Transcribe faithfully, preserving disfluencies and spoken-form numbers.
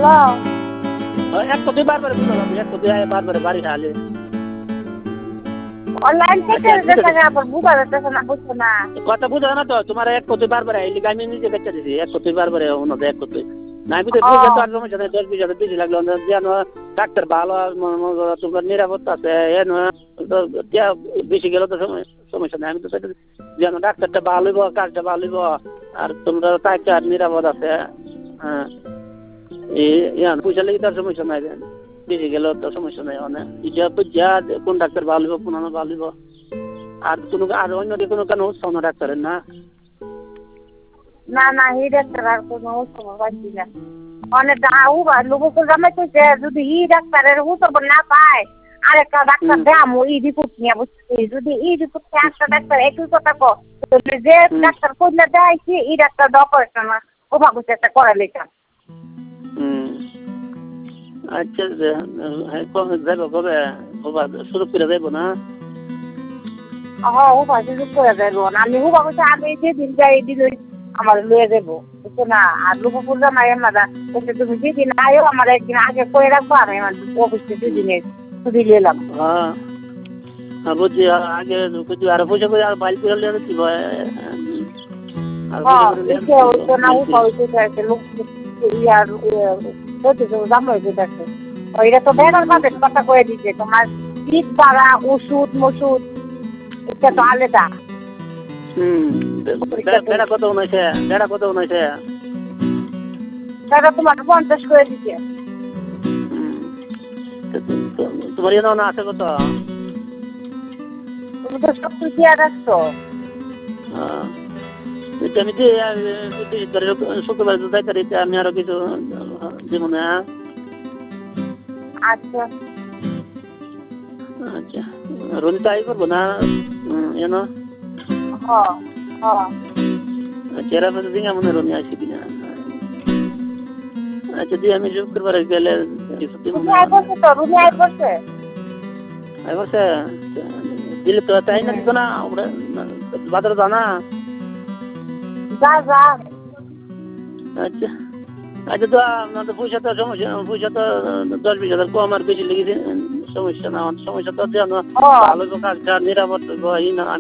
এক কথায় বারবার বুঝো না, এক কথায় বারবার বাড়ি খালে অনলাইন থেকে দেখা আবার বুঝা যাচ্ছে না, বুঝছো না কথা বুঝো না তো, তোমার এক কথায় বারবার আইলি আমি নিজে কাছে দিছি, এক কথায় বারবার ওনাদের এক কথায় না, আমি তো বুঝে তো আর সমস্যা নেই, দশ বিশ হাজার বেশি লাগলো যেন ডাক্তার ভালো তোমার নিরাপত্তা আছে, এন বেশি গেলে তো সমস্যা নেই, আমি তো যেন ডাক্তারটা ভালো হইব, কাজটা ভালো হইব, আর তোমরা তাকে আর নিরাপদ আছে। হ্যাঁ এই পয়সা লেগে তার সমস্যা নাই, বেশি গেলেও তো সমস্যা নাই, মানে এটা বুঝা কোন ডাক্তার ভালো হইব, কোন ভালো হইব, আর কোনো আর অন্য কোনো কেন উৎসাহ না ডাক্তারের না না না এই ডাক্তার আর কোনো উৎসব পাচ্ছি না, অনেক লোক জামাইছে যদি ই ডাক্তারের উৎসব না পায় আরেকটা ডাক্তার দেখামো ই রিপোর্ট নিয়ে, বুঝছি যদি ই রিপোর্ট একটা ডাক্তার একই কথা কো যে ডাক্তার কইলে দেখাইছি ই ডাক্তার অপারেশন ও ভাবছে একটা করালে চান। আচ্ছা যাইব কবে শুরু করে যাইব না? হ্যাঁ ও ভাবছে শুরু করে যাইব না, আমি ও ভাবছে আমি যেদিন যাই দিন আমার লয়ে যাবো, বুঝছো না, আর লুকুপুর জামাই আমরা তুমি যেদিন আয়ো আমার একদিন আগে করে রাখবো, আমি আমার অফিসে দুদিনের ছুটি নিলাম। হ্যাঁ হ্যাঁ বুঝছি, আগে আর পয়সা করে আর বাইল করে কি হয়, ওইটা তো বেড়ার বাজেট কথা কয়ে দিচ্ছে, তোমার শীত বাড়া ওষুধ মসুদ এটা তো আলাদা। হুম বেড়া কত উনাইছে, বেড়া কত উনাইছে, বেড়া তোমার পঞ্চাশ করে দিচ্ছে। তোমার এ না আছে কত? তুমি তো সব কিছু দিয়ে রাখছো। আমি শুক্রবার যাই তারিখে আমি আরো কিছু দিব না। আচ্ছা আচ্ছা রনি তো আই করবো না এন? চেরা মধ্যে দিন মনে রনি আসি কিনা। আচ্ছা দিয়ে আমি শুক্রবার গেলে দিলে তো তাই না দিত না বাজারে জানা। আচ্ছা আচ্ছা তো আপনার পয়সা তো সমস্যা, পয়সা তো দশ বিশ হাজার কম আর বেশি লেগেছে সমস্যা না, সমস্যা তো ভালো কাজ নিরাপদ